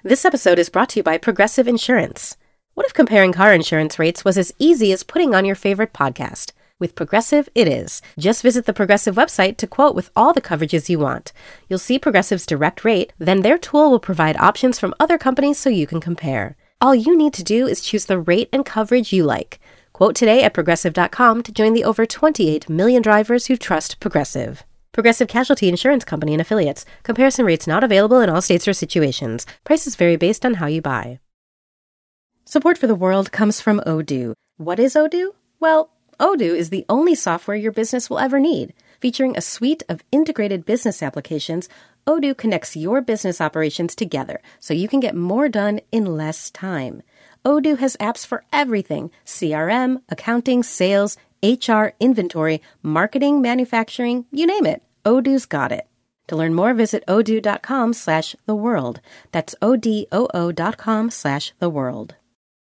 This episode is brought to you by Progressive Insurance. What if comparing car insurance rates was as easy as putting on your favorite podcast? With Progressive, it is. Just visit the Progressive website to quote with all the coverages you want. You'll see Progressive's direct rate, then their tool will provide options from other companies so you can compare. All you need to do is choose the rate and coverage you like. Quote today at Progressive.com to join the over 28 million drivers who trust Progressive. Progressive Casualty Insurance Company and Affiliates. Comparison rates not available in all states or situations. Prices vary based on how you buy. Support for the world comes from Odoo. What is Odoo? Well, Odoo is the only software your business will ever need. Featuring a suite of integrated business applications, Odoo connects your business operations together so you can get more done in less time. Odoo has apps for everything: CRM, accounting, sales, HR, inventory, marketing, manufacturing, you name it. Odoo's got it. To learn more, visit odoo.com/theworld. That's odoo.com/theworld.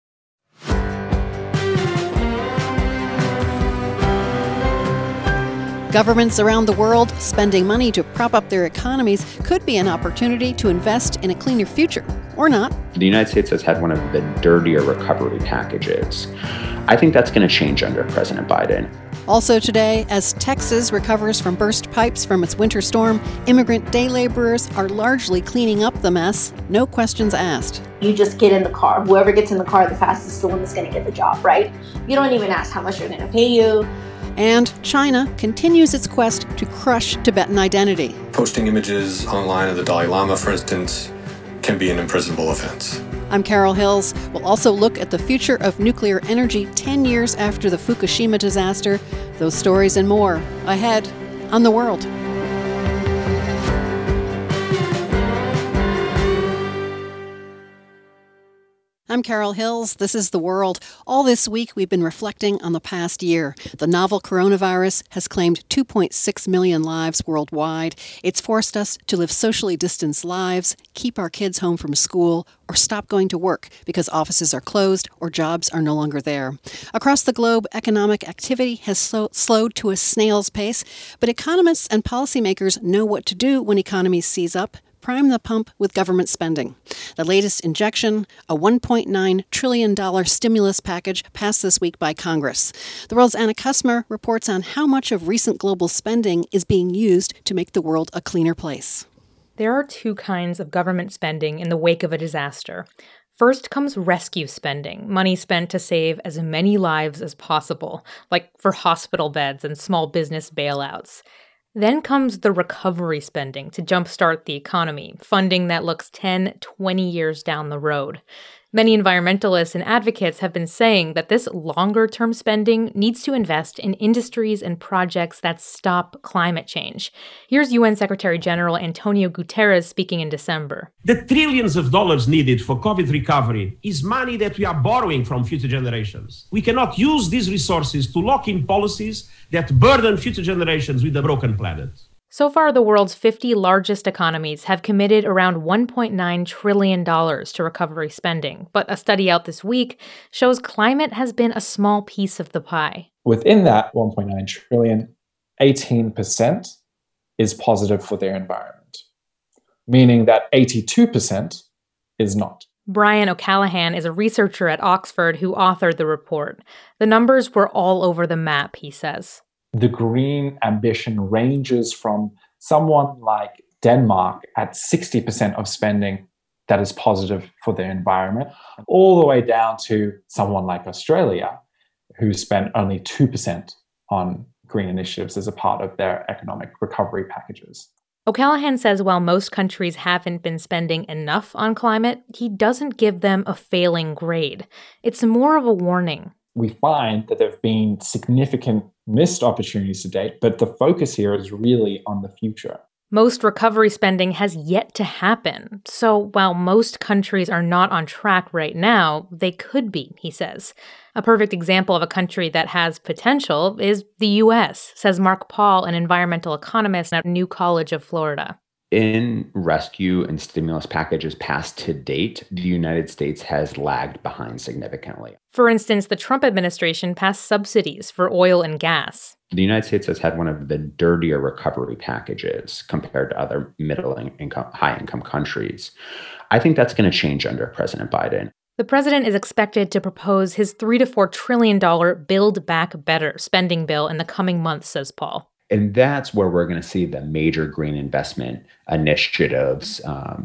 Governments around the world spending money to prop up their economies could be an opportunity to invest in a cleaner future, or not. The United States has had one of the dirtier recovery packages. I think that's going to change under President Biden. Also today, as Texas recovers from burst pipes from its winter storm, immigrant day laborers are largely cleaning up the mess, no questions asked. You just get in the car. Whoever gets in the car the fastest is the one that's going to get the job, right? You don't even ask how much they're going to pay you. And China continues its quest to crush Tibetan identity. Posting images online of the Dalai Lama, for instance, can be an imprisonable offense. I'm Carol Hills. We'll also look at the future of nuclear energy 10 years after the Fukushima disaster. Those stories and more ahead on The World. I'm Carol Hills. This is The World. All this week, we've been reflecting on the past year. The novel coronavirus has claimed 2.6 million lives worldwide. It's forced us to live socially distanced lives, keep our kids home from school, or stop going to work because offices are closed or jobs are no longer there. Across the globe, economic activity has slowed to a snail's pace, but economists and policymakers know what to do when economies seize up. Prime the pump with government spending. The latest injection, a $1.9 trillion stimulus package, passed this week by Congress. The World's Anna Kusmer reports on how much of recent global spending is being used to make the world a cleaner place. There are two kinds of government spending in the wake of a disaster. First comes rescue spending, money spent to save as many lives as possible, like for hospital beds and small business bailouts. Then comes the recovery spending to jumpstart the economy, funding that looks 10, 20 years down the road. Many environmentalists and advocates have been saying that this longer-term spending needs to invest in industries and projects that stop climate change. Here's UN Secretary General Antonio Guterres speaking in December. The trillions of dollars needed for COVID recovery is money that we are borrowing from future generations. We cannot use these resources to lock in policies that burden future generations with a broken planet. So far, the world's 50 largest economies have committed around $1.9 trillion to recovery spending. But a study out this week shows climate has been a small piece of the pie. Within that 1.9 trillion, 18% is positive for their environment, meaning that 82% is not. Brian O'Callaghan is a researcher at Oxford who authored the report. The numbers were all over the map, he says. The green ambition ranges from someone like Denmark at 60% of spending that is positive for their environment, all the way down to someone like Australia, who spent only 2% on green initiatives as a part of their economic recovery packages. O'Callaghan says while most countries haven't been spending enough on climate, he doesn't give them a failing grade. It's more of a warning. We find that there have been significant missed opportunities to date, but the focus here is really on the future. Most recovery spending has yet to happen. So while most countries are not on track right now, they could be, he says. A perfect example of a country that has potential is the U.S., says Mark Paul, an environmental economist at New College of Florida. In rescue and stimulus packages passed to date, the United States has lagged behind significantly. For instance, the Trump administration passed subsidies for oil and gas. The United States has had one of the dirtier recovery packages compared to other high-income countries. I think that's going to change under President Biden. The president is expected to propose his $3 to $4 trillion Build Back Better spending bill in the coming months, says Paul. And that's where we're going to see the major green investment initiatives,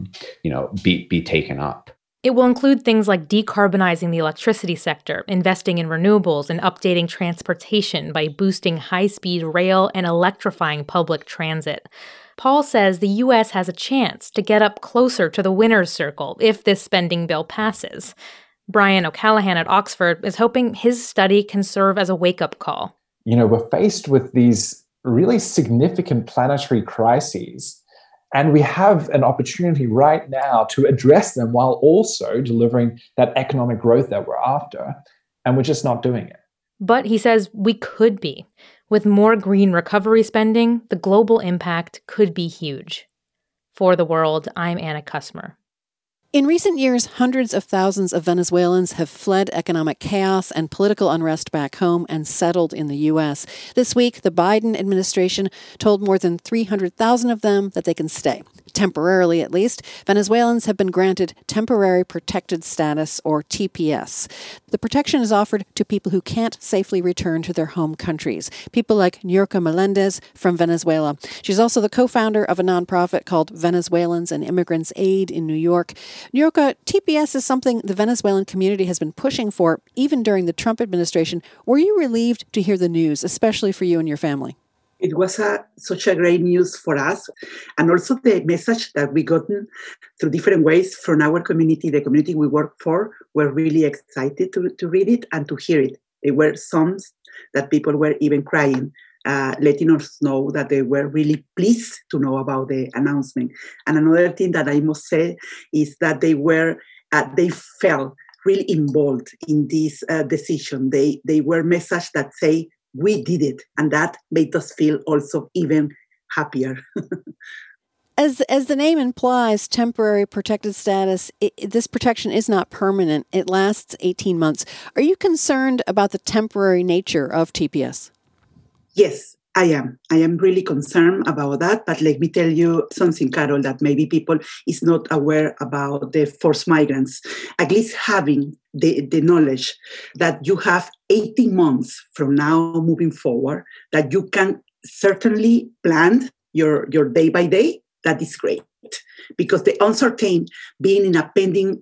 be taken up. It will include things like decarbonizing the electricity sector, investing in renewables, and updating transportation by boosting high-speed rail and electrifying public transit. Paul says the U.S. has a chance to get up closer to the winner's circle if this spending bill passes. Brian O'Callaghan at Oxford is hoping his study can serve as a wake-up call. We're faced with these really significant planetary crises, and we have an opportunity right now to address them while also delivering that economic growth that we're after, and we're just not doing it. But he says we could be. With more green recovery spending, the global impact could be huge. For The World, I'm Anna Kusmer. In recent years, hundreds of thousands of Venezuelans have fled economic chaos and political unrest back home and settled in the U.S. This week, the Biden administration told more than 300,000 of them that they can stay. Temporarily, at least, Venezuelans have been granted Temporary Protected Status, or TPS. The protection is offered to people who can't safely return to their home countries. People like Niurka Melendez from Venezuela. She's also the co-founder of a nonprofit called Venezuelans and Immigrants Aid in New York. Niurka, TPS is something the Venezuelan community has been pushing for even during the Trump administration. Were you relieved to hear the news, especially for you and your family? It was such a great news for us. And also the message that we gotten through different ways from our community, the community we work for, were really excited to read it and to hear it. There were some that people were even crying, letting us know that they were really pleased to know about the announcement. And another thing that I must say is that they felt really involved in this decision. They were messages that say, we did it, and that made us feel also even happier. As the name implies, temporary protected status, this protection is not permanent. It lasts 18 months. Are you concerned about the temporary nature of TPS? Yes, I am. I am really concerned about that. But let me tell you something, Carol, that maybe people is not aware about the forced migrants. At least having the knowledge that you have 18 months from now moving forward, that you can certainly plan your day by day, that is great. Because the uncertain being in a pending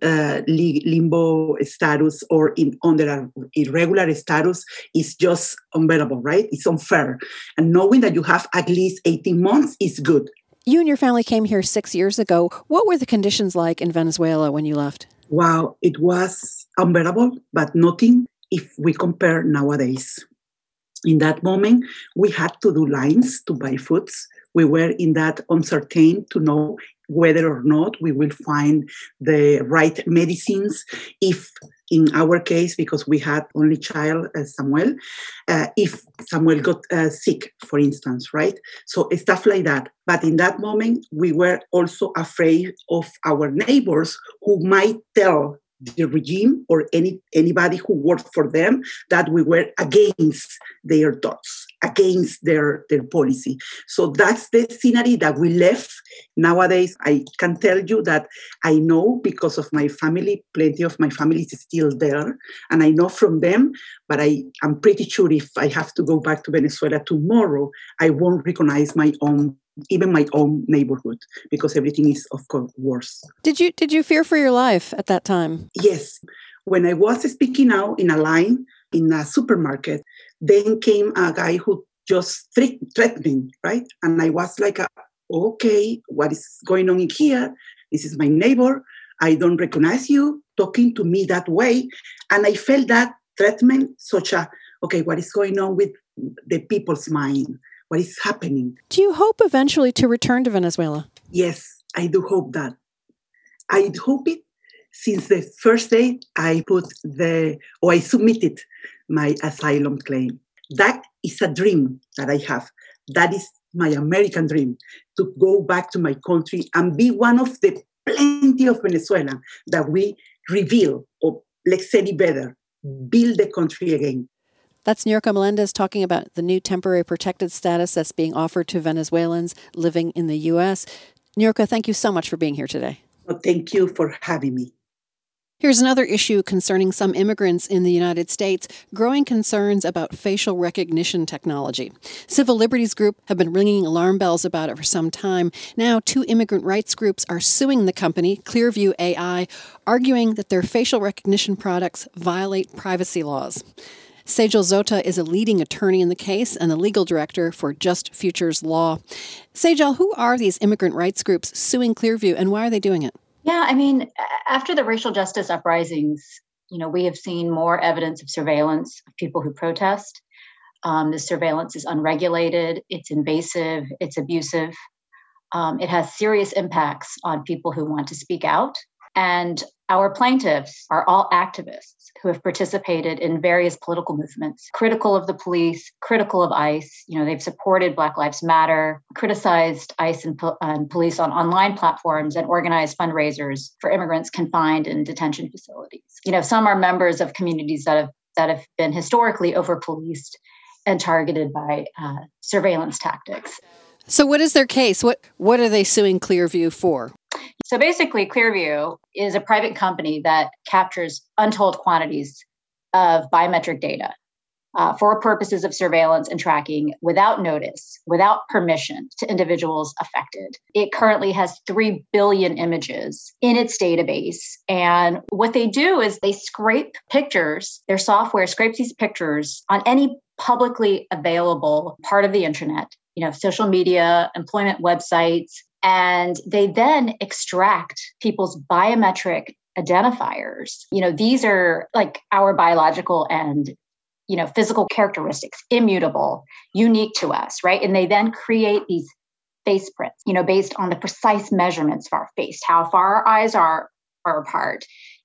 limbo status or under an irregular status is just unbearable, right? It's unfair. And knowing that you have at least 18 months is good. You and your family came here 6 years ago. What were the conditions like in Venezuela when you left? Wow, it was unbearable, but nothing if we compare nowadays. In that moment, we had to do lines to buy foods. We were in that uncertain to know whether or not we will find the right medicines. If, in our case, because we had only child, Samuel, if Samuel got sick, for instance, right? So stuff like that. But in that moment, we were also afraid of our neighbors who might tell the regime or anybody who worked for them that we were against their thoughts, against their policy. So that's the scenario that we left. Nowadays, I can tell you that I know because of my family, plenty of my family is still there, and I know from them, but I'm pretty sure if I have to go back to Venezuela tomorrow, I won't recognize even my own neighborhood, because everything is, of course, worse. Did you fear for your life at that time? Yes. When I was speaking out in a line in a supermarket, then came a guy who just threatened me, right? And I was like, okay, what is going on in here? This is my neighbor. I don't recognize you talking to me that way. And I felt that threatment, okay, what is going on with the people's mind? What is happening? Do you hope eventually to return to Venezuela? Yes, I do hope that. I hope it since the first day I submitted my asylum claim. That is a dream that I have. That is my American dream, to go back to my country and be one of the plenty of Venezuelans that we reveal, or let's say it better, build the country again. That's Niurka Melendez talking about the new temporary protected status that's being offered to Venezuelans living in the U.S. Niurka, thank you so much for being here today. Well, thank you for having me. Here's another issue concerning some immigrants in the United States, growing concerns about facial recognition technology. Civil Liberties Group have been ringing alarm bells about it for some time. Now, 2 immigrant rights groups are suing the company, Clearview AI, arguing that their facial recognition products violate privacy laws. Sejal Zota is a leading attorney in the case and the legal director for Just Futures Law. Sejal, who are these immigrant rights groups suing Clearview, and why are they doing it? Yeah, I mean, after the racial justice uprisings, we have seen more evidence of surveillance of people who protest. The surveillance is unregulated, it's invasive, it's abusive. It has serious impacts on people who want to speak out. And our plaintiffs are all activists who have participated in various political movements, critical of the police, critical of ICE. They've supported Black Lives Matter, criticized ICE and police on online platforms, and organized fundraisers for immigrants confined in detention facilities. Some are members of communities that have been historically over-policed and targeted by surveillance tactics. So what is their case? What are they suing Clearview for? So basically, Clearview is a private company that captures untold quantities of biometric data for purposes of surveillance and tracking without notice, without permission to individuals affected. It currently has 3 billion images in its database. And what they do is they scrape pictures. Their software scrapes these pictures on any publicly available part of the internet, social media, employment websites. And they then extract people's biometric identifiers. These are like our biological and, physical characteristics, immutable, unique to us, right? And they then create these face prints, based on the precise measurements of our face, how far our eyes are apart,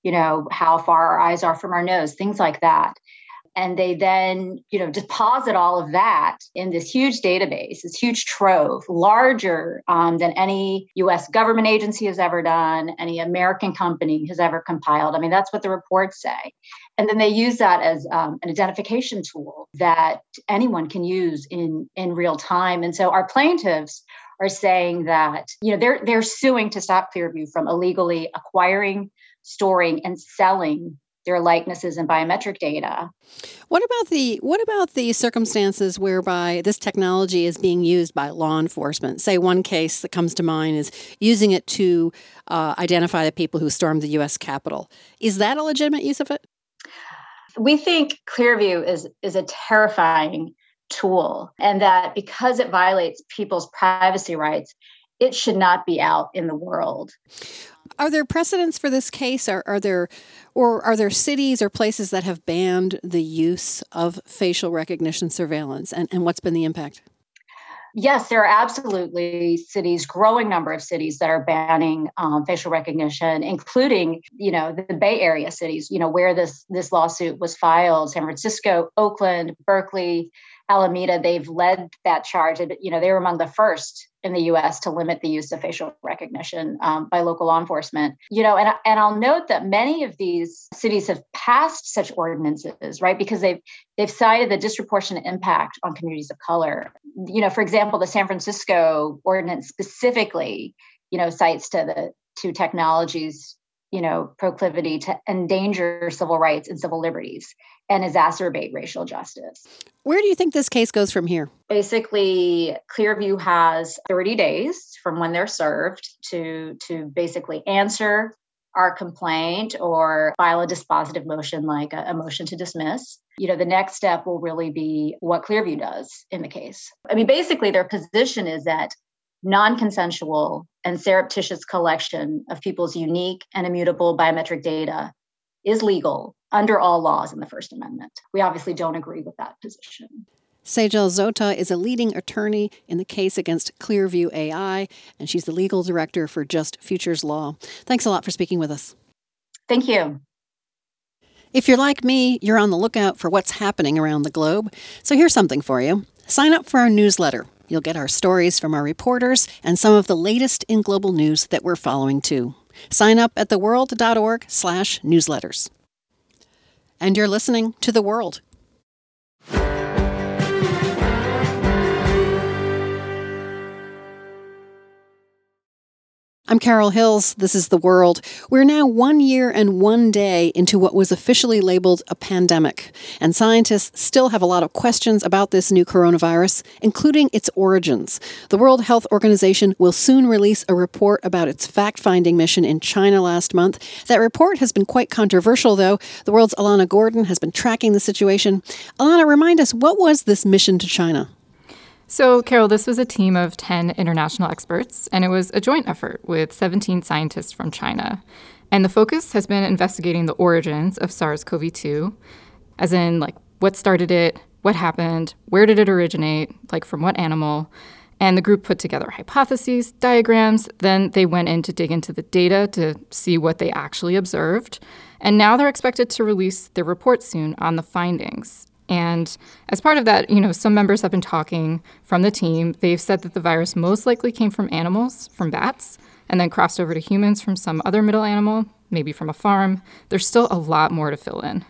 how far our eyes are from our nose, things like that. And they then, deposit all of that in this huge database, this huge trove, larger than any U.S. government agency has ever done, any American company has ever compiled. I mean, that's what the reports say. And then they use that as an identification tool that anyone can use in real time. And so our plaintiffs are saying that, they're suing to stop Clearview from illegally acquiring, storing, and selling their likenesses and biometric data. What about the circumstances whereby this technology is being used by law enforcement? Say one case that comes to mind is using it to identify the people who stormed the U.S. Capitol. Is that a legitimate use of it? We think Clearview is a terrifying tool, and that because it violates people's privacy rights, it should not be out in the world. Are there precedents for this case? Are there cities or places that have banned the use of facial recognition surveillance? And what's been the impact? Yes, there are absolutely cities, growing number of cities that are banning facial recognition, including, the Bay Area cities, where this lawsuit was filed: San Francisco, Oakland, Berkeley, Alameda. They've led that charge. They were among the first in the U.S. to limit the use of facial recognition by local law enforcement. And I'll note that many of these cities have passed such ordinances, right? Because they've cited the disproportionate impact on communities of color. For example, the San Francisco ordinance specifically, cites to technologies, proclivity to endanger civil rights and civil liberties and exacerbate racial justice. Where do you think this case goes from here? Basically, Clearview has 30 days from when they're served to basically answer our complaint or file a dispositive motion like a motion to dismiss. The next step will really be what Clearview does in the case. I mean, basically, their position is that non-consensual and surreptitious collection of people's unique and immutable biometric data is legal under all laws in the First Amendment. We obviously don't agree with that position. Sejal Zota is a leading attorney in the case against Clearview AI, and she's the legal director for Just Futures Law. Thanks a lot for speaking with us. Thank you. If you're like me, you're on the lookout for what's happening around the globe. So here's something for you. Sign up for our newsletter. You'll get our stories from our reporters and some of the latest in global news that we're following too. Sign up at theworld.org/newsletters. And you're listening to The World. I'm Carol Hills. This is The World. We're now 1 year and 1 day into what was officially labeled a pandemic, and scientists still have a lot of questions about this new coronavirus, including its origins. The World Health Organization will soon release a report about its fact-finding mission in China last month. That report has been quite controversial, though. The World's Alana Gordon has been tracking the situation. Alana, remind us, what was this mission to China? So, Carol, this was a team of 10 international experts, and it was a joint effort with 17 scientists from China. And the focus has been investigating the origins of SARS-CoV-2, as in, what started it, what happened, where did it originate, from what animal. And the group put together hypotheses, diagrams, then they went in to dig into the data to see what they actually observed. And now they're expected to release their report soon on the findings. And as part of that, some members have been talking from the team. They've said that the virus most likely came from animals, from bats, and then crossed over to humans from some other middle animal, maybe from a farm. There's still a lot more to fill in.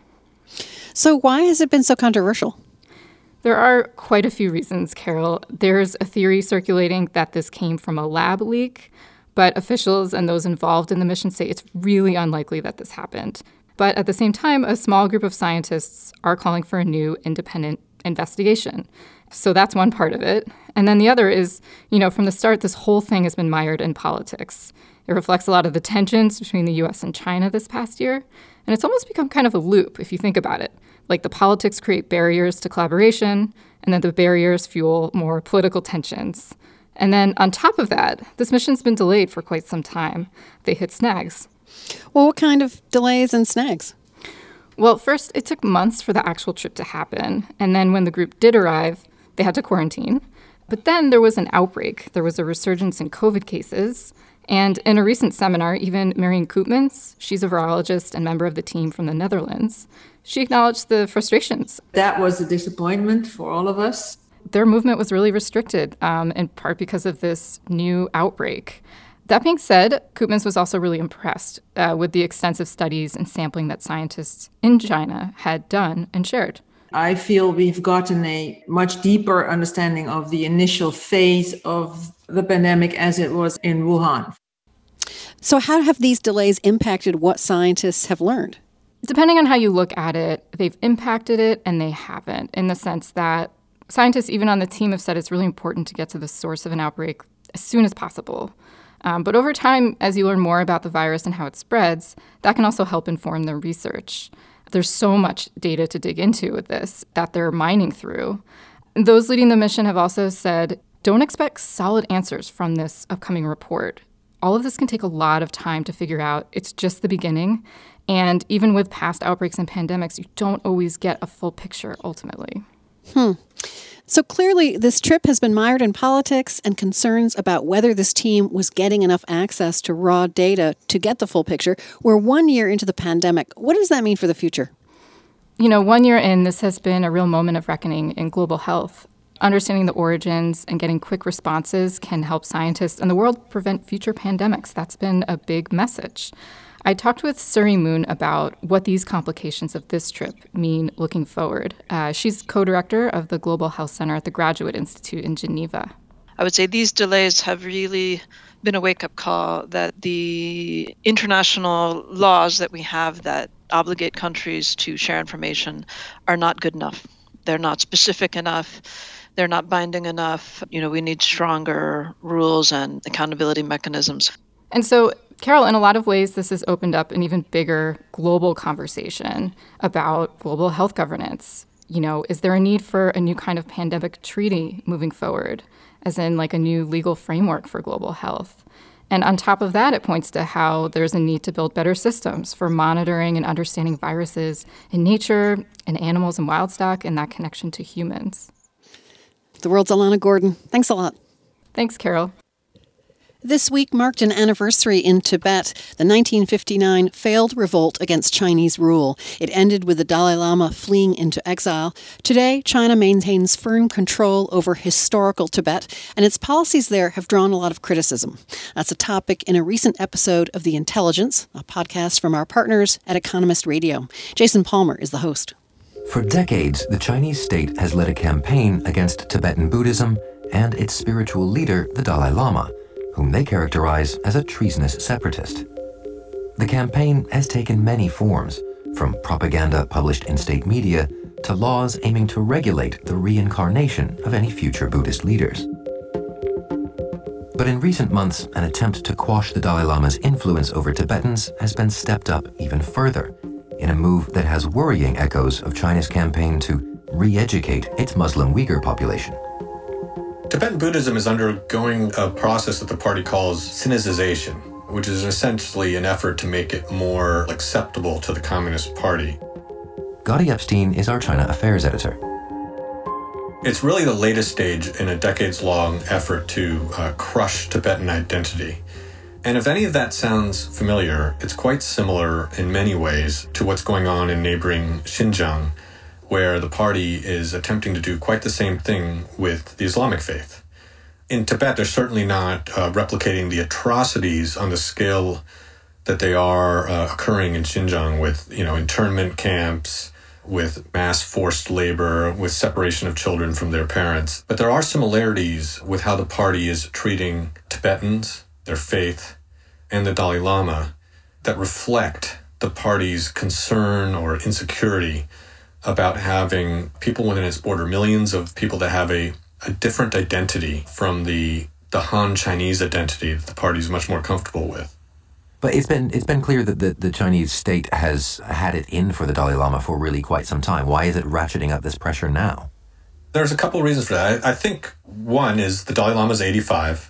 So why has it been so controversial? There are quite a few reasons, Carol. There's a theory circulating that this came from a lab leak, but officials and those involved in the mission say it's really unlikely that this happened. But at the same time, a small group of scientists are calling for a new independent investigation. So that's one part of it. And then the other is, from the start, this whole thing has been mired in politics. It reflects a lot of the tensions between the U.S. and China this past year. And it's almost become kind of a loop, if you think about it. The politics create barriers to collaboration, and then the barriers fuel more political tensions. And then on top of that, this mission's been delayed for quite some time. They hit snags. Well, what kind of delays and snags? Well, first, it took months for the actual trip to happen. And then when the group did arrive, they had to quarantine. But then there was an outbreak. There was a resurgence in COVID cases. And in a recent seminar, even Marion Koopmans, she's a virologist and member of the team from the Netherlands, she acknowledged the frustrations. That was a disappointment for all of us. Their movement was really restricted, in part because of this new outbreak. That being said, Koopmans was also really impressed with the extensive studies and sampling that scientists in China had done and shared. I feel we've gotten a much deeper understanding of the initial phase of the pandemic as it was in Wuhan. So how have these delays impacted what scientists have learned? Depending on how you look at it, they've impacted it and they haven't, in the sense that scientists, even on the team, have said it's really important to get to the source of an outbreak as soon as possible. But over time, as you learn more about the virus and how it spreads, that can also help inform their research. There's so much data to dig into with this that they're mining through. Those leading the mission have also said, don't expect solid answers from this upcoming report. All of this can take a lot of time to figure out. It's just the beginning. And even with past outbreaks and pandemics, you don't always get a full picture ultimately. So clearly, this trip has been mired in politics and concerns about whether this team was getting enough access to raw data to get the full picture. We're 1 year into the pandemic. What does that mean for the future? 1 year in, this has been a real moment of reckoning in global health. Understanding the origins and getting quick responses can help scientists and the world prevent future pandemics. That's been a big message. I talked with Suri Moon about what these complications of this trip mean looking forward. She's co-director of the Global Health Center at the Graduate Institute in Geneva. I would say these delays have really been a wake-up call that the international laws that we have that obligate countries to share information are not good enough. They're not specific enough. They're not binding enough. We need stronger rules and accountability mechanisms. And so, Carol, in a lot of ways, this has opened up an even bigger global conversation about global health governance. Is there a need for a new kind of pandemic treaty moving forward, as in a new legal framework for global health? And on top of that, it points to how there's a need to build better systems for monitoring and understanding viruses in nature, in animals and wild stock, and that connection to humans. The World's Alana Gordon. Thanks a lot. Thanks, Carol. This week marked an anniversary in Tibet, the 1959 failed revolt against Chinese rule. It ended with the Dalai Lama fleeing into exile. Today, China maintains firm control over historical Tibet, and its policies there have drawn a lot of criticism. That's a topic in a recent episode of The Intelligence, a podcast from our partners at Economist Radio. Jason Palmer is the host. For decades, the Chinese state has led a campaign against Tibetan Buddhism and its spiritual leader, the Dalai Lama, whom they characterize as a treasonous separatist. The campaign has taken many forms, from propaganda published in state media to laws aiming to regulate the reincarnation of any future Buddhist leaders. But in recent months, an attempt to quash the Dalai Lama's influence over Tibetans has been stepped up even further, in a move that has worrying echoes of China's campaign to re-educate its Muslim Uyghur population. Tibetan Buddhism is undergoing a process that the party calls Sinicization, which is essentially an effort to make it more acceptable to the Communist Party. Gadi Epstein is our China Affairs editor. It's really the latest stage in a decades-long effort to crush Tibetan identity. And if any of that sounds familiar, it's quite similar in many ways to what's going on in neighboring Xinjiang, where the party is attempting to do quite the same thing with the Islamic faith. In Tibet, they're certainly not replicating the atrocities on the scale that they are occurring in Xinjiang with, internment camps, with mass forced labor, with separation of children from their parents. But there are similarities with how the party is treating Tibetans, their faith, and the Dalai Lama that reflect the party's concern or insecurity about having people within its border, millions of people that have a different identity from the Han Chinese identity that the party is much more comfortable with. But it's been clear that the Chinese state has had it in for the Dalai Lama for really quite some time. Why is it ratcheting up this pressure now? There's a couple of reasons for that. I think one is the Dalai Lama is 85.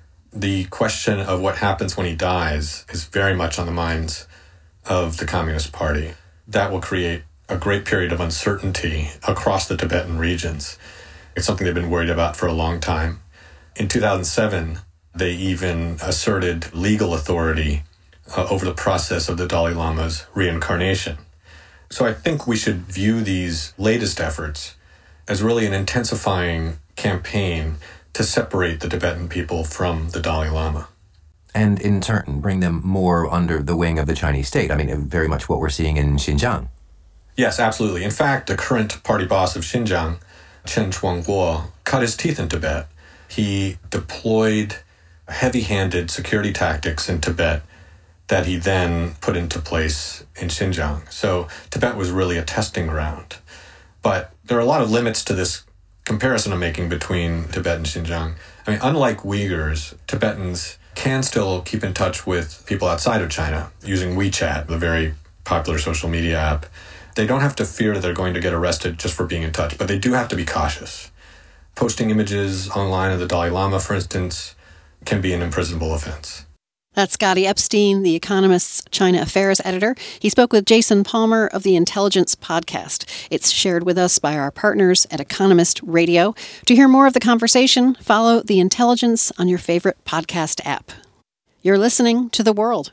The question of what happens when he dies is very much on the minds of the Communist Party. That will create a great period of uncertainty across the Tibetan regions. It's something they've been worried about for a long time. In 2007, they even asserted legal authority over the process of the Dalai Lama's reincarnation. So I think we should view these latest efforts as really an intensifying campaign to separate the Tibetan people from the Dalai Lama. And in turn, bring them more under the wing of the Chinese state. I mean, very much what we're seeing in Xinjiang. Yes, absolutely. In fact, the current party boss of Xinjiang, Chen Quanguo, cut his teeth in Tibet. He deployed heavy-handed security tactics in Tibet that he then put into place in Xinjiang. So Tibet was really a testing ground. But there are a lot of limits to this comparison I'm making between Tibet and Xinjiang. I mean, unlike Uyghurs, Tibetans can still keep in touch with people outside of China using WeChat, the very popular social media app. They don't have to fear that they're going to get arrested just for being in touch, but they do have to be cautious. Posting images online of the Dalai Lama, for instance, can be an imprisonable offense. That's Gadi Epstein, The Economist's China Affairs editor. He spoke with Jason Palmer of the Intelligence podcast. It's shared with us by our partners at Economist Radio. To hear more of the conversation, follow The Intelligence on your favorite podcast app. You're listening to The World.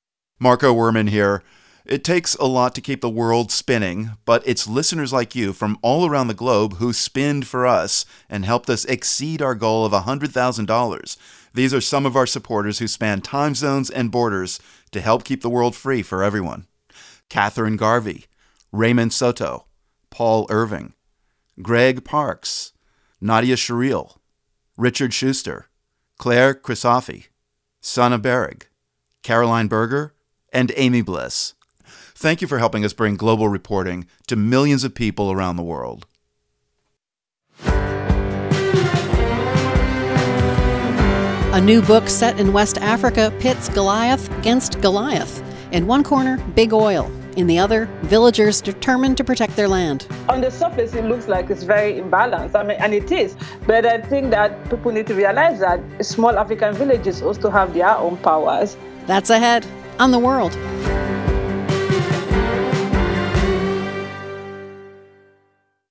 Marco Werman here. It takes a lot to keep the world spinning, but it's listeners like you from all around the globe who spinned for us and helped us exceed our goal of $100,000. These are some of our supporters who span time zones and borders to help keep the world free for everyone. Catherine Garvey, Raymond Soto, Paul Irving, Greg Parks, Nadia Sherrill, Richard Schuster, Claire Crisafi, Sana Berg, Caroline Berger, and Amy Bliss. Thank you for helping us bring global reporting to millions of people around the world. A new book set in West Africa pits Goliath against Goliath. In one corner, big oil. In the other, villagers determined to protect their land. On the surface, it looks like it's very imbalanced. And it is. But I think that people need to realize that small African villages also have their own powers. That's ahead on The World.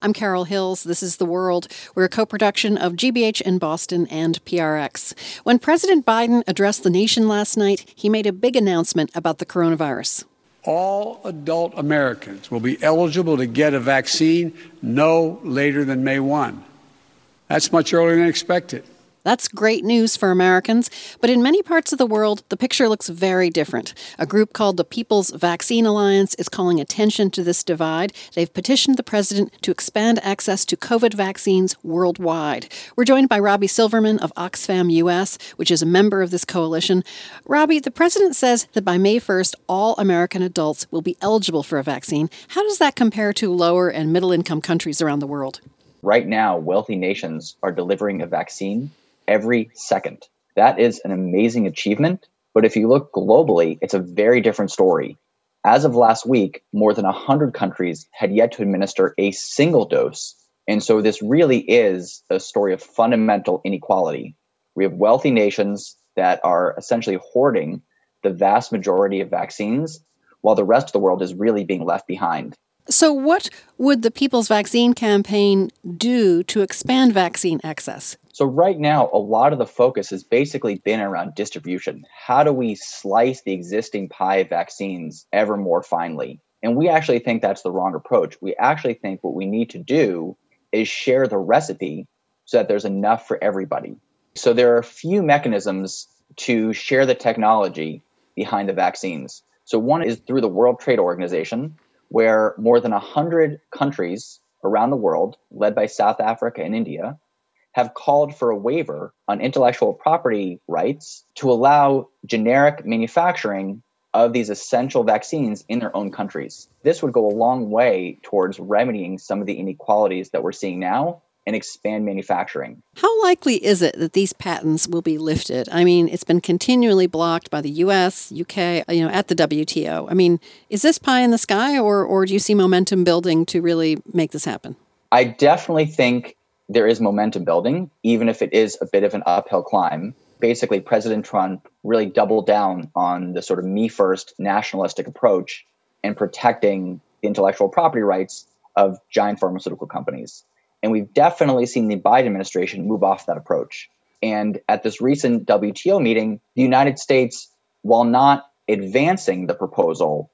I'm Carol Hills. This is The World. We're a co-production of GBH in Boston and PRX. When President Biden addressed the nation last night, he made a big announcement about the coronavirus. All adult Americans will be eligible to get a vaccine no later than May 1. That's much earlier than expected. That's great news for Americans, but in many parts of the world, the picture looks very different. A group called the People's Vaccine Alliance is calling attention to this divide. They've petitioned the president to expand access to COVID vaccines worldwide. We're joined by Robbie Silverman of Oxfam US, which is a member of this coalition. Robbie, the president says that by May 1st, all American adults will be eligible for a vaccine. How does that compare to lower and middle-income countries around the world? Right now, wealthy nations are delivering a vaccine every second. That is an amazing achievement, but if you look globally, it's a very different story. As of last week, more than 100 countries had yet to administer a single dose, and so this really is a story of fundamental inequality. We have wealthy nations that are essentially hoarding the vast majority of vaccines, while the rest of the world is really being left behind. So what would the People's Vaccine Campaign do to expand vaccine access? So right now, a lot of the focus has basically been around distribution. How do we slice the existing pie of vaccines ever more finely? And we actually think that's the wrong approach. We actually think what we need to do is share the recipe so that there's enough for everybody. So there are a few mechanisms to share the technology behind the vaccines. So one is through the World Trade Organization, where more than 100 countries around the world, led by South Africa and India, have called for a waiver on intellectual property rights to allow generic manufacturing of these essential vaccines in their own countries. This would go a long way towards remedying some of the inequalities that we're seeing now and expand manufacturing. How likely is it that these patents will be lifted? I mean, it's been continually blocked by the US, UK, at the WTO. I mean, is this pie in the sky, or do you see momentum building to really make this happen? I definitely think there is momentum building, even if it is a bit of an uphill climb. Basically, President Trump really doubled down on the sort of me-first nationalistic approach and protecting the intellectual property rights of giant pharmaceutical companies. And we've definitely seen the Biden administration move off that approach. And at this recent WTO meeting, the United States, while not advancing the proposal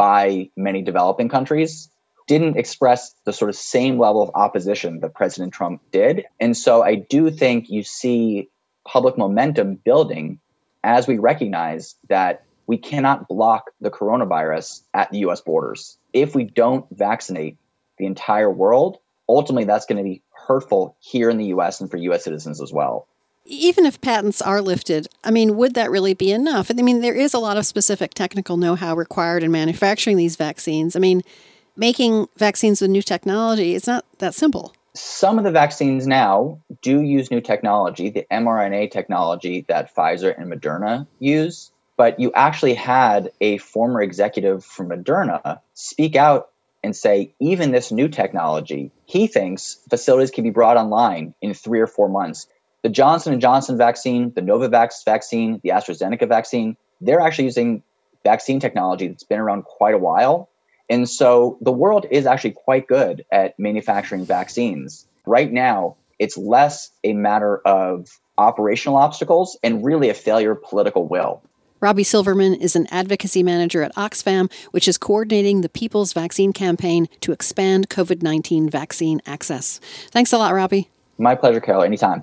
by many developing countries, didn't express the sort of same level of opposition that President Trump did. And so I do think you see public momentum building as we recognize that we cannot block the coronavirus at the US borders. If we don't vaccinate the entire world, ultimately that's going to be hurtful here in the US and for US citizens as well. Even if patents are lifted, I mean, would that really be enough? I mean, there is a lot of specific technical know-how required in manufacturing these vaccines. I mean, making vaccines with new technology, it's not that simple. Some of the vaccines now do use new technology, the mRNA technology that Pfizer and Moderna use. But you actually had a former executive from Moderna speak out and say, even this new technology, he thinks facilities can be brought online in 3 or 4 months. The Johnson & Johnson vaccine, the Novavax vaccine, the AstraZeneca vaccine, they're actually using vaccine technology that's been around quite a while. And so the world is actually quite good at manufacturing vaccines. Right now, it's less a matter of operational obstacles and really a failure of political will. Robbie Silverman is an advocacy manager at Oxfam, which is coordinating the People's Vaccine Campaign to expand COVID-19 vaccine access. Thanks a lot, Robbie. My pleasure, Carol. Anytime.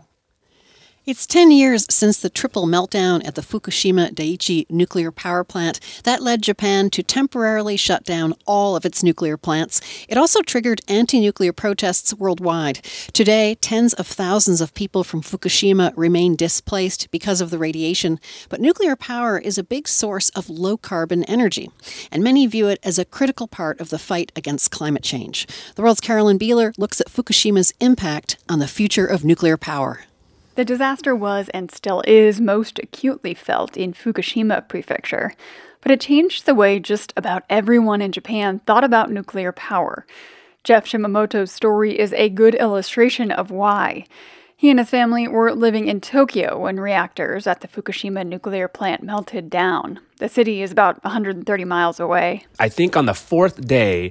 It's 10 years since the triple meltdown at the Fukushima Daiichi nuclear power plant. That led Japan to temporarily shut down all of its nuclear plants. It also triggered anti-nuclear protests worldwide. Today, tens of thousands of people from Fukushima remain displaced because of the radiation. But nuclear power is a big source of low-carbon energy, and many view it as a critical part of the fight against climate change. The World's Carolyn Beeler looks at Fukushima's impact on the future of nuclear power. The disaster was and still is most acutely felt in Fukushima Prefecture, but it changed the way just about everyone in Japan thought about nuclear power. Jeff Shimamoto's story is a good illustration of why. He and his family were living in Tokyo when reactors at the Fukushima nuclear plant melted down. The city is about 130 miles away. I think on the fourth day,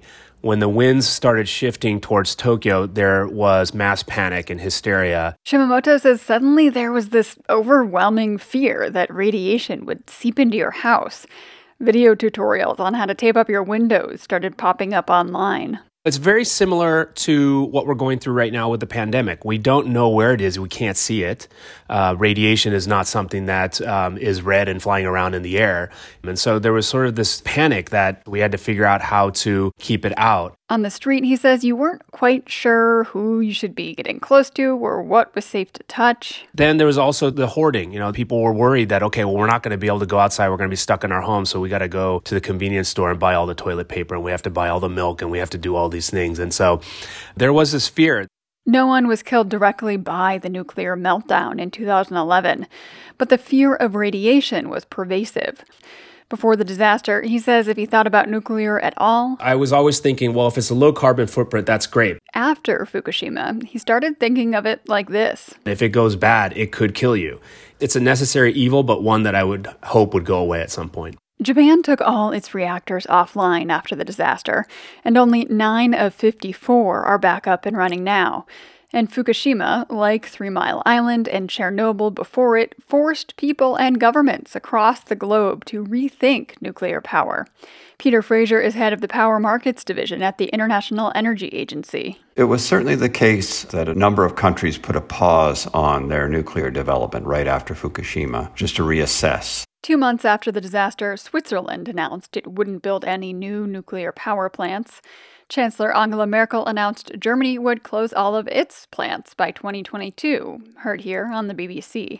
When the winds started shifting towards Tokyo, there was mass panic and hysteria. Shimamoto says suddenly there was this overwhelming fear that radiation would seep into your house. Video tutorials on how to tape up your windows started popping up online. It's very similar to what we're going through right now with the pandemic. We don't know where it is. We can't see it. Radiation is not something that is red and flying around in the air. And so there was sort of this panic that we had to figure out how to keep it out. On the street, he says you weren't quite sure who you should be getting close to or what was safe to touch. Then there was also the hoarding. People were worried that, okay, well, we're not going to be able to go outside. We're going to be stuck in our home. So we got to go to the convenience store and buy all the toilet paper, and we have to buy all the milk, and we have to do all these things. And so there was this fear. No one was killed directly by the nuclear meltdown in 2011, but the fear of radiation was pervasive. Before the disaster, he says if he thought about nuclear at all, I was always thinking, well, if it's a low carbon footprint, that's great. After Fukushima, he started thinking of it like this. If it goes bad, it could kill you. It's a necessary evil, but one that I would hope would go away at some point. Japan took all its reactors offline after the disaster, and only 9 of 54 are back up and running now. And Fukushima, like 3 Mile Island and Chernobyl before it, forced people and governments across the globe to rethink nuclear power. Peter Fraser is head of the Power Markets Division at the International Energy Agency. It was certainly the case that a number of countries put a pause on their nuclear development right after Fukushima, just to reassess. 2 months after the disaster, Switzerland announced it wouldn't build any new nuclear power plants. Chancellor Angela Merkel announced Germany would close all of its plants by 2022. Heard here on the BBC.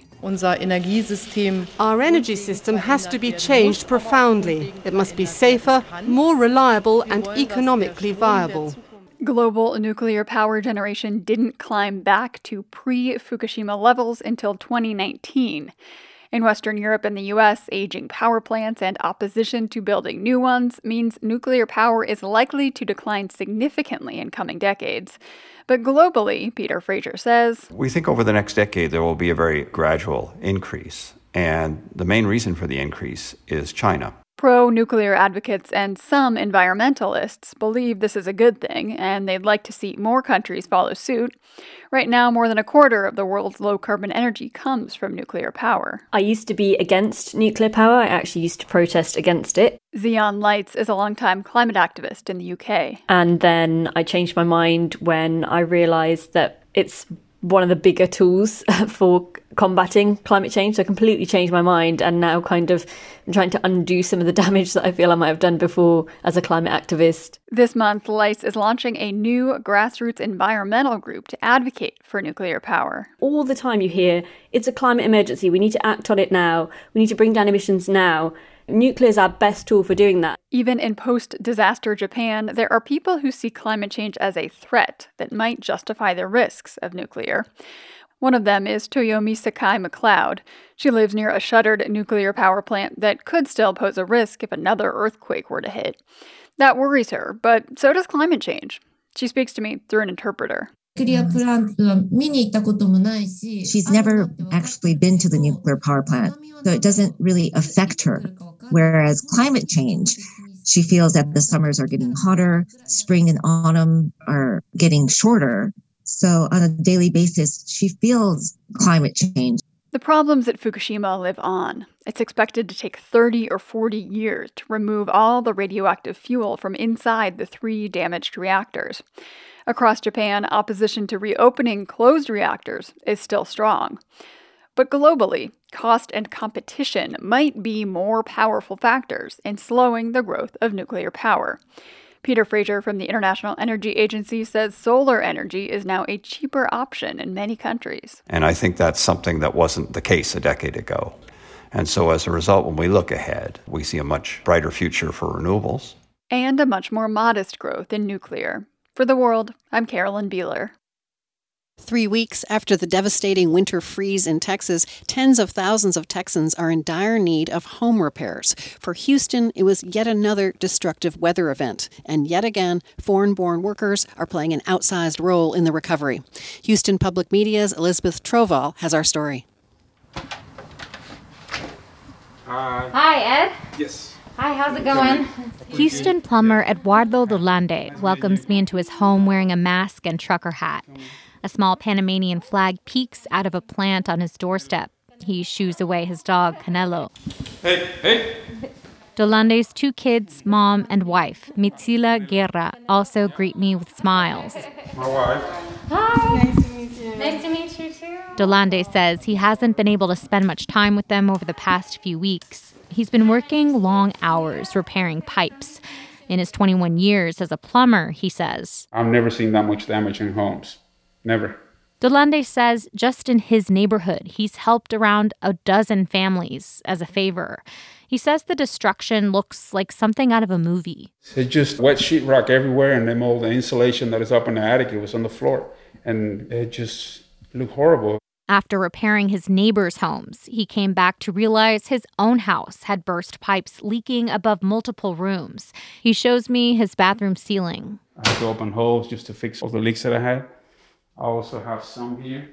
Our energy system has to be changed profoundly. It must be safer, more reliable, and economically viable. Global nuclear power generation didn't climb back to pre-Fukushima levels until 2019. In Western Europe and the US, aging power plants and opposition to building new ones means nuclear power is likely to decline significantly in coming decades. But globally, Peter Fraser says, we think over the next decade there will be a very gradual increase. And the main reason for the increase is China. Pro-nuclear advocates and some environmentalists believe this is a good thing, and they'd like to see more countries follow suit. Right now, more than a quarter of the world's low-carbon energy comes from nuclear power. I used to be against nuclear power. I actually used to protest against it. Xian Lights is a longtime climate activist in the UK. And then I changed my mind when I realised that it's one of the bigger tools for combating climate change. So I completely changed my mind, and now kind of I'm trying to undo some of the damage that I feel I might have done before as a climate activist. This month, Lights is launching a new grassroots environmental group to advocate for nuclear power. All the time you hear, it's a climate emergency, we need to act on it now, we need to bring down emissions now. Nuclear is our best tool for doing that. Even in post-disaster Japan, there are people who see climate change as a threat that might justify the risks of nuclear. One of them is Toyomi Sakai McLeod. She lives near a shuttered nuclear power plant that could still pose a risk if another earthquake were to hit. That worries her, but so does climate change. She speaks to me through an interpreter. She's never actually been to the nuclear power plant, so it doesn't really affect her. Whereas climate change, she feels that the summers are getting hotter, spring and autumn are getting shorter. So on a daily basis, she feels climate change. The problems at Fukushima live on. It's expected to take 30 or 40 years to remove all the radioactive fuel from inside the 3 damaged reactors. Across Japan, opposition to reopening closed reactors is still strong. But globally, cost and competition might be more powerful factors in slowing the growth of nuclear power. Peter Fraser from the International Energy Agency says solar energy is now a cheaper option in many countries. And I think that's something that wasn't the case a decade ago. And so as a result, when we look ahead, we see a much brighter future for renewables. And a much more modest growth in nuclear. For The World, I'm Carolyn Beeler. 3 weeks after the devastating winter freeze in Texas, tens of thousands of Texans are in dire need of home repairs. For Houston, it was yet another destructive weather event. And yet again, foreign-born workers are playing an outsized role in the recovery. Houston Public Media's Elizabeth Troval has our story. Hi, Ed. Yes. Hi, how's it going? Houston plumber Eduardo Dolande welcomes me into his home wearing a mask and trucker hat. A small Panamanian flag peeks out of a plant on his doorstep. He shoos away his dog, Canelo. Hey. Dolande's 2 kids, mom, and wife, Mitzila Guerra, also greet me with smiles. My wife. Hi. Nice to meet you. Nice to meet you, too. Dolande says he hasn't been able to spend much time with them over the past few weeks. He's been working long hours repairing pipes. In his 21 years as a plumber, he says, I've never seen that much damage in homes. Never. Dolande says just in his neighborhood, he's helped around a dozen families as a favor. He says the destruction looks like something out of a movie. It's just wet sheetrock everywhere, and then all the insulation that is up in the attic, it was on the floor. And it just looked horrible. After repairing his neighbors' homes, he came back to realize his own house had burst pipes leaking above multiple rooms. He shows me his bathroom ceiling. I had to open holes just to fix all the leaks that I had. I also have some here.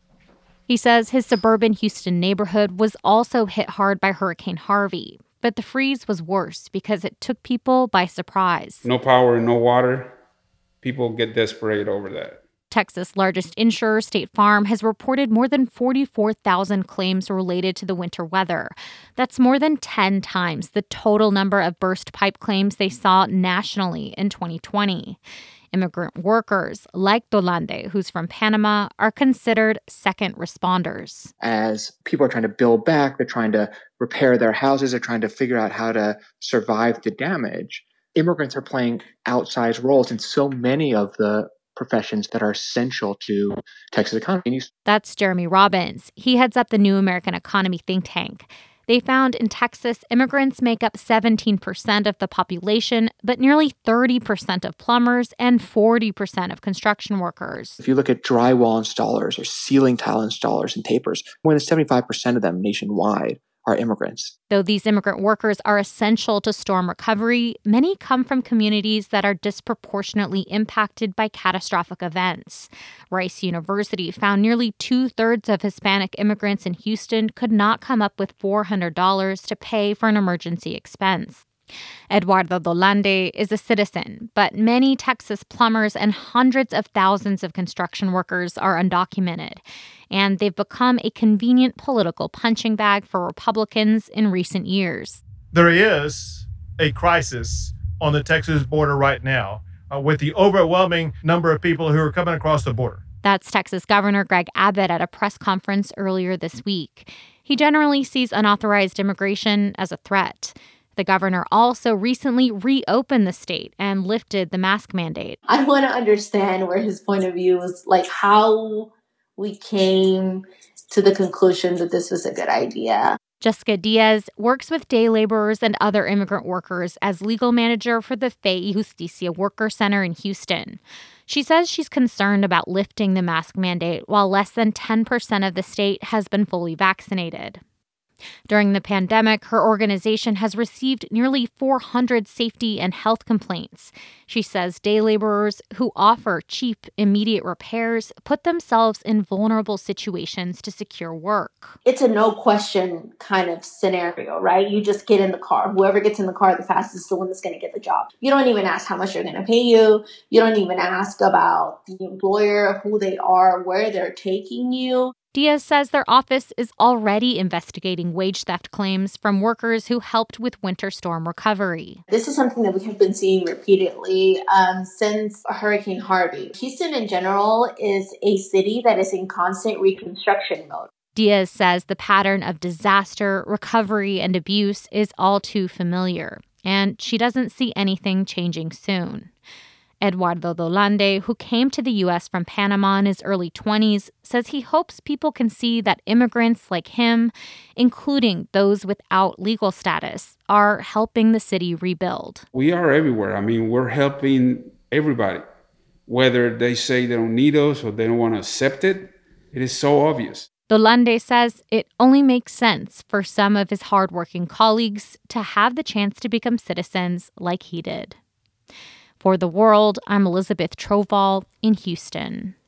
He says his suburban Houston neighborhood was also hit hard by Hurricane Harvey, but the freeze was worse because it took people by surprise. No power, no water. People get desperate over that. Texas' largest insurer, State Farm, has reported more than 44,000 claims related to the winter weather. That's more than 10 times the total number of burst pipe claims they saw nationally in 2020. Immigrant workers like Dolande, who's from Panama, are considered second responders. As people are trying to build back, they're trying to repair their houses, they're trying to figure out how to survive the damage. Immigrants are playing outsized roles in so many of the professions that are essential to Texas economy. That's Jeremy Robbins. He heads up the New American Economy think tank. They found in Texas, immigrants make up 17% of the population, but nearly 30% of plumbers and 40% of construction workers. If you look at drywall installers or ceiling tile installers and tapers, more than 75% of them nationwide are immigrants. Though these immigrant workers are essential to storm recovery, many come from communities that are disproportionately impacted by catastrophic events. Rice University found nearly 2/3 of Hispanic immigrants in Houston could not come up with $400 to pay for an emergency expense. Eduardo Dolande is a citizen, but many Texas plumbers and hundreds of thousands of construction workers are undocumented, and they've become a convenient political punching bag for Republicans in recent years. There is a crisis on the Texas border right now with the overwhelming number of people who are coming across the border. That's Texas Governor Greg Abbott at a press conference earlier this week. He generally sees unauthorized immigration as a threat. The governor also recently reopened the state and lifted the mask mandate. I want to understand where his point of view is, like how we came to the conclusion that this was a good idea. Jessica Diaz works with day laborers and other immigrant workers as legal manager for the Fe y Justicia Worker Center in Houston. She says she's concerned about lifting the mask mandate while less than 10% of the state has been fully vaccinated. During the pandemic, her organization has received nearly 400 safety and health complaints. She says day laborers who offer cheap, immediate repairs put themselves in vulnerable situations to secure work. It's a no question kind of scenario, right? You just get in the car. Whoever gets in the car the fastest is the one that's going to get the job. You don't even ask how much they're going to pay you. You don't even ask about the employer, who they are, where they're taking you. Diaz says their office is already investigating wage theft claims from workers who helped with winter storm recovery. This is something that we have been seeing repeatedly since Hurricane Harvey. Houston in general is a city that is in constant reconstruction mode. Diaz says the pattern of disaster, recovery, and abuse is all too familiar, and she doesn't see anything changing soon. Eduardo Dolande, who came to the U.S. from Panama in his early 20s, says he hopes people can see that immigrants like him, including those without legal status, are helping the city rebuild. We are everywhere. I mean, we're helping everybody. Whether they say they don't need us or they don't want to accept it, it is so obvious. Dolande says it only makes sense for some of his hardworking colleagues to have the chance to become citizens like he did. For The World, I'm Elizabeth Troval in Houston.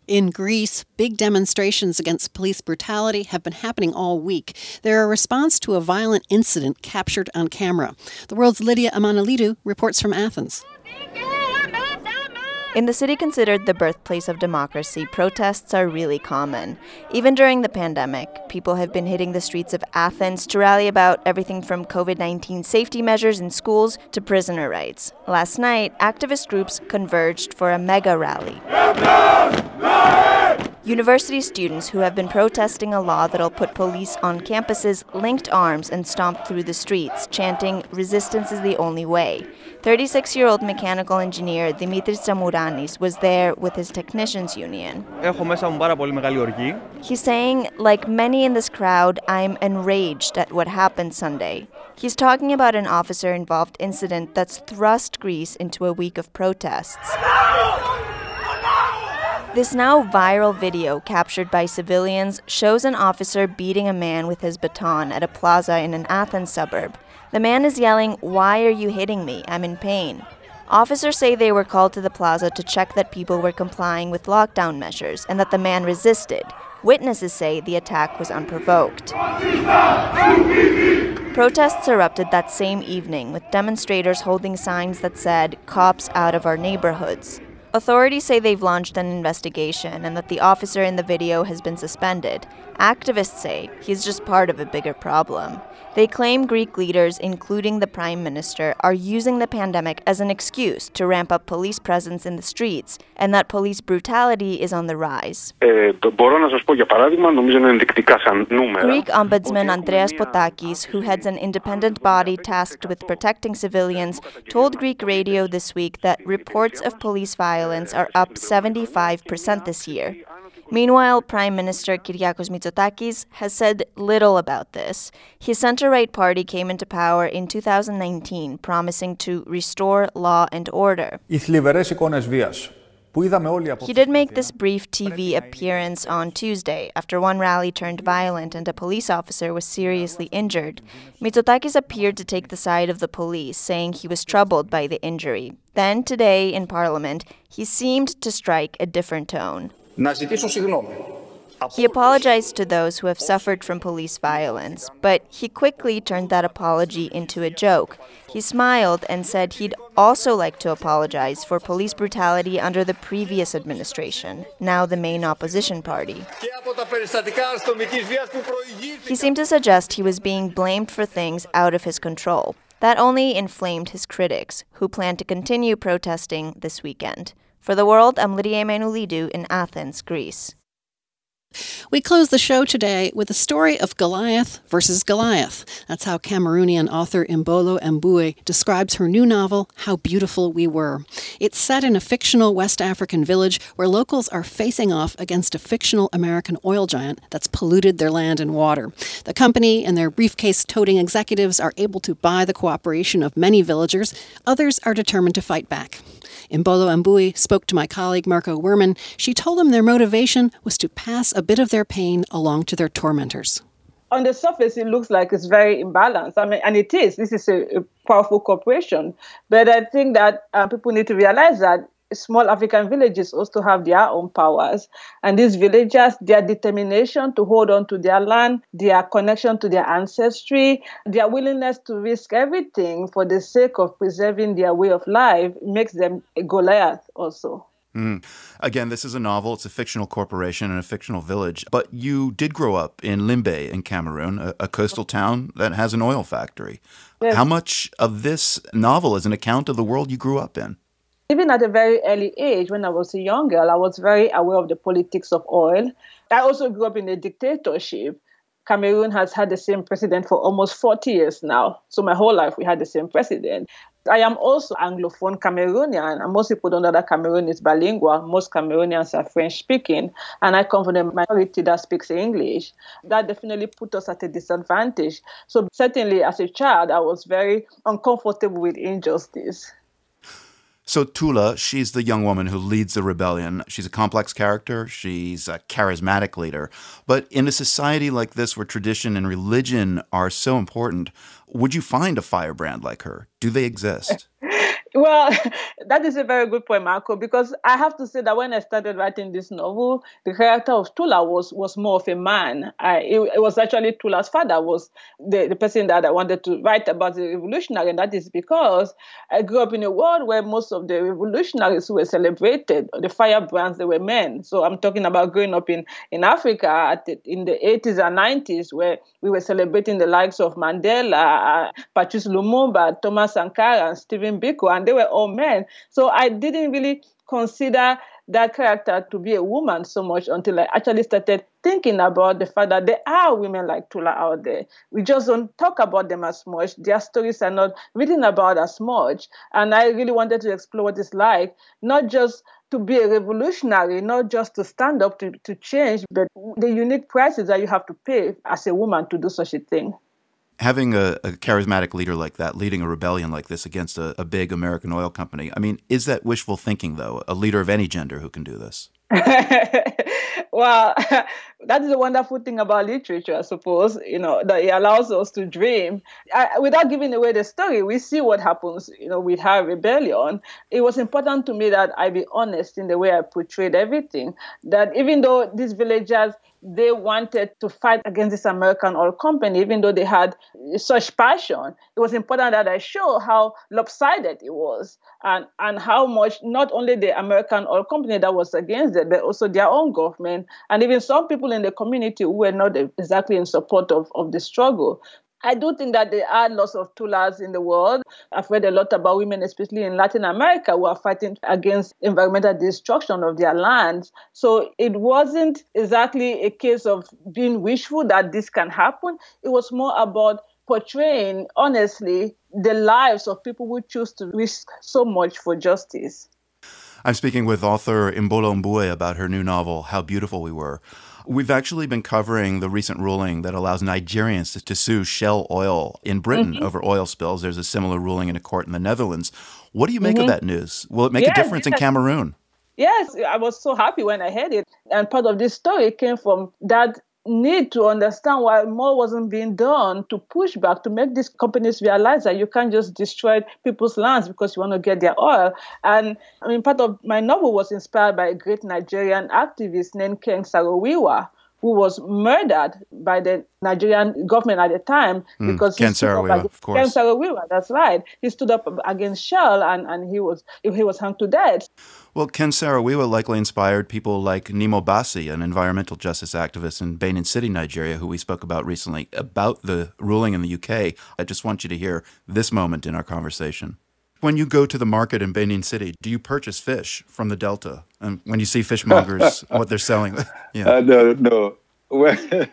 In Greece, big demonstrations against police brutality have been happening all week. They're a response to a violent incident captured on camera. The World's Lydia Amanalidou reports from Athens. In the city considered the birthplace of democracy, protests are really common. Even during the pandemic, people have been hitting the streets of Athens to rally about everything from COVID-19 safety measures in schools to prisoner rights. Last night, activist groups converged for a mega rally. University students who have been protesting a law that'll put police on campuses linked arms and stomped through the streets, chanting, "Resistance is the only way." 36-year-old mechanical engineer Dimitris Tsamouranis was there with his technicians union. He's saying, like many in this crowd, I'm enraged at what happened Sunday. He's talking about an officer-involved incident that's thrust Greece into a week of protests. This now viral video captured by civilians shows an officer beating a man with his baton at a plaza in an Athens suburb. The man is yelling, "Why are you hitting me? I'm in pain." Officers say they were called to the plaza to check that people were complying with lockdown measures and that the man resisted. Witnesses say the attack was unprovoked. Protests erupted that same evening, with demonstrators holding signs that said, "Cops out of our neighborhoods." Authorities say they've launched an investigation and that the officer in the video has been suspended. Activists say he's just part of a bigger problem. They claim Greek leaders, including the Prime Minister, are using the pandemic as an excuse to ramp up police presence in the streets and that police brutality is on the rise. Greek Ombudsman Andreas Potakis, who heads an independent body tasked with protecting civilians, told Greek radio this week that reports of police violence are up 75% this year. Meanwhile, Prime Minister Kyriakos Mitsotakis has said little about this. His center-right party came into power in 2019, promising to restore law and order. He did make this brief TV appearance on Tuesday after one rally turned violent and a police officer was seriously injured. Mitsotakis appeared to take the side of the police, saying he was troubled by the injury. Then, today in Parliament, he seemed to strike a different tone. He apologized to those who have suffered from police violence, but he quickly turned that apology into a joke. He smiled and said he'd also like to apologize for police brutality under the previous administration, now the main opposition party. He seemed to suggest he was being blamed for things out of his control. That only inflamed his critics, who plan to continue protesting this weekend. For The World, I'm Lydia Amanalidou in Athens, Greece. We close the show today with a story of Goliath versus Goliath. That's how Cameroonian author Mbolo Mbue describes her new novel, How Beautiful We Were. It's set in a fictional West African village where locals are facing off against a fictional American oil giant that's polluted their land and water. The company and their briefcase-toting executives are able to buy the cooperation of many villagers. Others are determined to fight back. Mbolo Mbue spoke to my colleague Marco Werman. She told him their motivation was to pass a bit of their pain along to their tormentors. On the surface, it looks like it's very imbalanced. And it is. This is a powerful corporation. But I think that people need to realize that small African villages also have their own powers. And these villagers, their determination to hold on to their land, their connection to their ancestry, their willingness to risk everything for the sake of preserving their way of life makes them a Goliath also. Again, this is a novel. It's a fictional corporation and a fictional village. But you did grow up in Limbe in Cameroon, a coastal town that has an oil factory. Yes. How much of this novel is an account of the world you grew up in? Even at a very early age, when I was a young girl, I was very aware of the politics of oil. I also grew up in a dictatorship. Cameroon has had the same president for almost 40 years now. So my whole life, we had the same president. I am also Anglophone Cameroonian, and most people don't know that Cameroon is bilingual. Most Cameroonians are French-speaking, and I come from the minority that speaks English. That definitely put us at a disadvantage. So certainly, as a child, I was very uncomfortable with injustice. So Tula, she's the young woman who leads the rebellion. She's a complex character. She's a charismatic leader. But in a society like this where tradition and religion are so important, Would you find a firebrand like her? Do they exist? Well, that is a very good point, Marco, because I have to say that when I started writing this novel, the character of Tula was more of a man. It was actually Tula's father was the person that I wanted to write about the revolutionary, and that is because I grew up in a world where most of the revolutionaries were celebrated, the firebrands, they were men. So I'm talking about growing up in Africa in the 80s and 90s, where we were celebrating the likes of Mandela, Patrice Lumumba, Thomas Sankara, and Stephen Biko, and they were all men. So I didn't really consider that character to be a woman so much until I actually started thinking about the fact that there are women like Tula out there. We just don't talk about them as much. Their stories are not written about as much. And I really wanted to explore what it's like, not just to be a revolutionary, not just to stand up to change, but the unique prices that you have to pay as a woman to do such a thing. Having a charismatic leader like that, leading a rebellion like this against a big American oil company, I mean, is that wishful thinking, though? A leader of any gender who can do this? Well, that is a wonderful thing about literature, I suppose, that it allows us to dream. Without giving away the story, we see what happens, with her rebellion. It was important to me that I be honest in the way I portrayed everything, that even though these villagers, they wanted to fight against this American oil company, even though they had such passion, it was important that I show how lopsided it was and how much not only the American oil company that was against it, but also their own government and even some people in the community who were not exactly in support of the struggle. I do think that there are lots of Tulas in the world. I've read a lot about women, especially in Latin America, who are fighting against environmental destruction of their lands. So it wasn't exactly a case of being wishful that this can happen. It was more about portraying, honestly, the lives of people who choose to risk so much for justice. I'm speaking with author Imbolo Mbue about her new novel, How Beautiful We Were. We've actually been covering the recent ruling that allows Nigerians to sue Shell Oil in Britain over oil spills. There's a similar ruling in a court in the Netherlands. What do you make of that news? Will it make a difference in Cameroon? Yes, I was so happy when I heard it. And part of this story came from that need to understand why more wasn't being done to push back, to make these companies realize that you can't just destroy people's lands because you want to get their oil. And part of my novel was inspired by a great Nigerian activist named Ken Saro-Wiwa, who was murdered by the Nigerian government at the time because Ken Saro-Wiwa, of course. Ken Saro-Wiwa, that's right. He stood up against Shell and he was hung to death. Well, Ken Saro-Wiwa likely inspired people like Nimo Bassi, an environmental justice activist in Benin City, Nigeria, who we spoke about recently, about the ruling in the UK. I just want you to hear this moment in our conversation. When you go to the market in Benin City, do you purchase fish from the Delta? And when you see fishmongers, what they're selling? No. Well,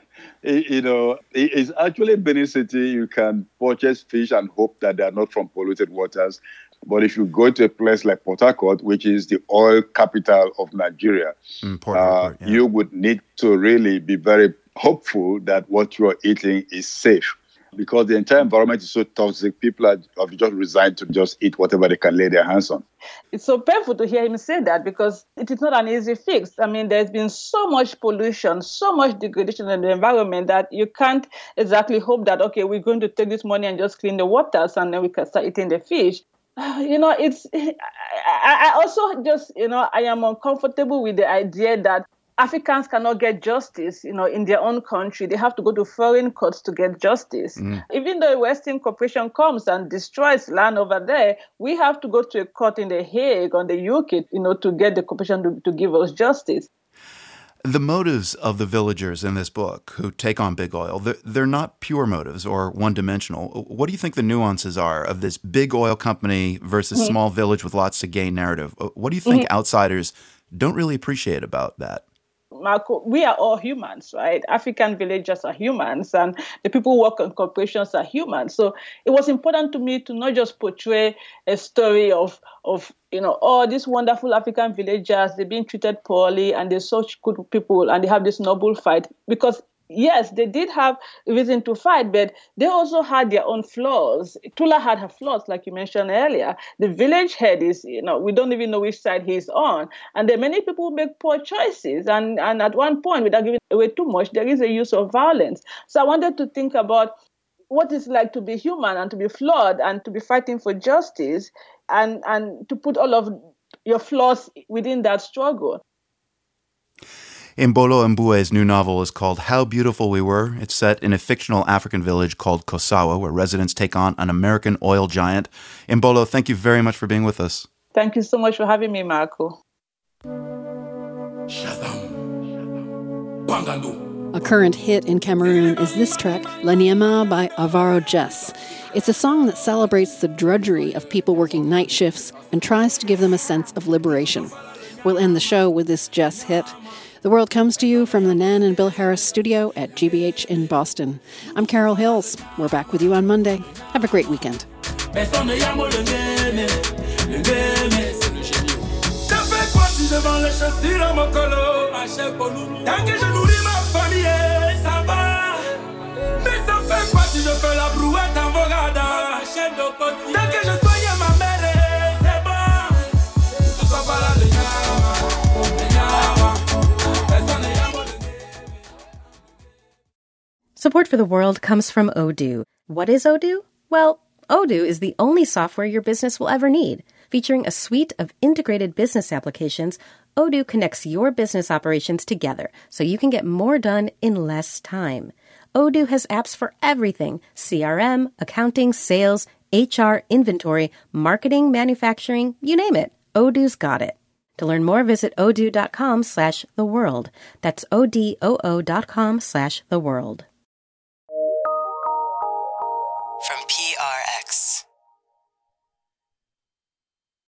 it's actually Benin City. You can purchase fish and hope that they're not from polluted waters. But if you go to a place like Port Harcourt, which is the oil capital of Nigeria, you would need to really be very hopeful that what you are eating is safe. Because the entire environment is so toxic, people have just resigned to just eat whatever they can lay their hands on. It's so painful to hear him say that because it is not an easy fix. There's been so much pollution, so much degradation in the environment that you can't exactly hope that, okay, we're going to take this money and just clean the waters and then we can start eating the fish. I also just, I am uncomfortable with the idea that Africans cannot get justice, in their own country. They have to go to foreign courts to get justice. Even though a Western corporation comes and destroys land over there, we have to go to a court in The Hague or the UK, to get the corporation to give us justice. The motives of the villagers in this book who take on big oil, they're not pure motives or one-dimensional. What do you think the nuances are of this big oil company versus small village with lots to gain narrative? What do you think outsiders don't really appreciate about that? Marco, we are all humans, right? African villagers are humans, and the people who work in corporations are humans. So it was important to me to not just portray a story of these wonderful African villagers, they're being treated poorly, and they're such good people, and they have this noble fight. Because yes, they did have a reason to fight, but they also had their own flaws. Tula had her flaws, like you mentioned earlier. The village head is, we don't even know which side he's on. And there are many people who make poor choices. And at one point, without giving away too much, there is a use of violence. So I wanted to think about what it's like to be human and to be flawed and to be fighting for justice and to put all of your flaws within that struggle. Mbolo Mbue's new novel is called How Beautiful We Were. It's set in a fictional African village called Kosawa, where residents take on an American oil giant. Mbolo, thank you very much for being with us. Thank you so much for having me, Marco. A current hit in Cameroon is this track, La Niema by Alvaro Jess. It's a song that celebrates the drudgery of people working night shifts and tries to give them a sense of liberation. We'll end the show with this Jess hit. The World comes to you from the Nan and Bill Harris studio at GBH in Boston. I'm Carol Hills. We're back with you on Monday. Have a great weekend. Devant les chaussures à mon colo, ma chère Polou. Tant que je nourris ma famille, ça va. Mais ça fait quoi si je fais la brouette en Vogada, ma chère Dokoti. Tant que je soigne ma mère, c'est bon. Tu sois pas là de Support for the World comes from Odoo. What is Odoo? Well, Odoo is the only software your business will ever need. Featuring a suite of integrated business applications, Odoo connects your business operations together so you can get more done in less time. Odoo has apps for everything: CRM, accounting, sales, HR, inventory, marketing, manufacturing, you name it. Odoo's got it. To learn more, visit odoo.com/theworld. That's odoo.com/theworld.